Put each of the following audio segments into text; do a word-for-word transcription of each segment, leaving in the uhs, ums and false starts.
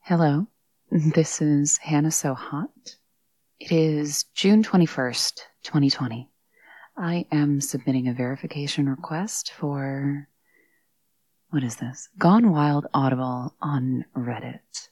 Hello, this is Hannah So Hot. It is June twenty-first, twenty twenty. I am submitting a verification request for, what is this? Gone Wild Audible on Reddit.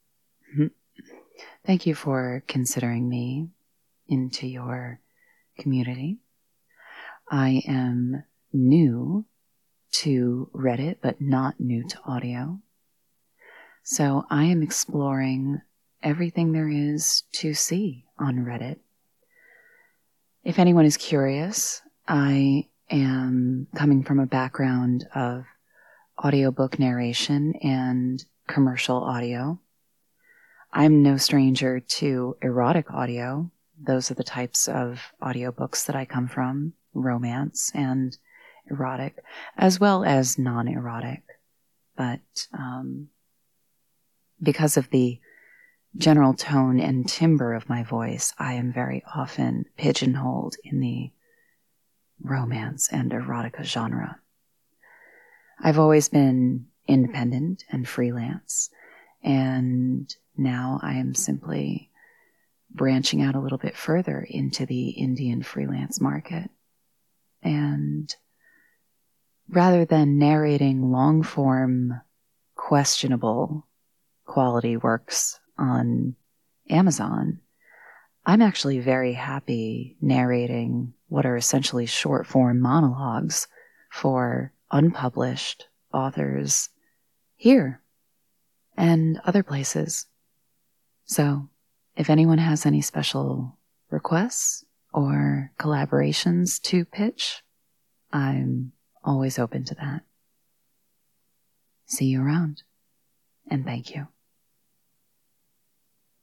Thank you for considering me into your community. I am new to Reddit, but not new to audio. So I am exploring everything there is to see on Reddit. If anyone is curious, I am coming from a background of audiobook narration and commercial audio. I'm no stranger to erotic audio. Those are the types of audiobooks that I come from, romance and erotic, as well as non-erotic. But um, because of the general tone and timbre of my voice, I am very often pigeonholed in the romance and erotica genre. I've always been independent and freelance, and now I am simply branching out a little bit further into the Indian freelance market. And rather than narrating long-form, questionable quality works on Amazon, I'm actually very happy narrating what are essentially short-form monologues for unpublished authors here and other places. So, if anyone has any special requests or collaborations to pitch, I'm always open to that. See you around, and thank you.